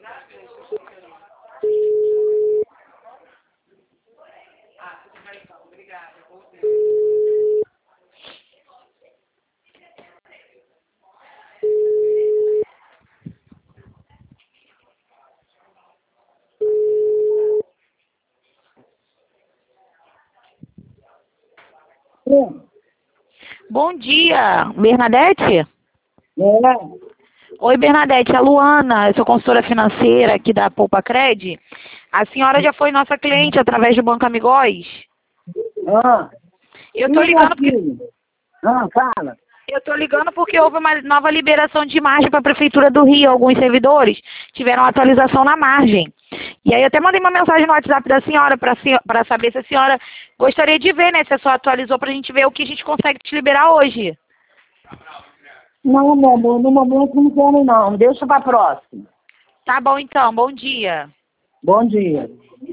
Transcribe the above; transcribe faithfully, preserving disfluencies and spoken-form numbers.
Bom dia, Bernadette? É. Oi, Bernadette, é a Luana, eu sou consultora financeira aqui da Poupa Cred. A senhora já foi nossa cliente através do Banco Amigóis? Ah, Eu tô e ligando meu porque, filho? Ah, fala. eu tô ligando porque houve uma nova liberação de margem para a Prefeitura do Rio. Alguns servidores tiveram atualização na margem. E aí eu até mandei uma mensagem no WhatsApp da senhora para saber se a senhora gostaria de ver, né? Se a senhora atualizou para a gente ver o que a gente consegue te liberar hoje. Não, meu amor, no momento não quero não. Deixa pra próxima. Tá bom então, bom dia. Bom dia.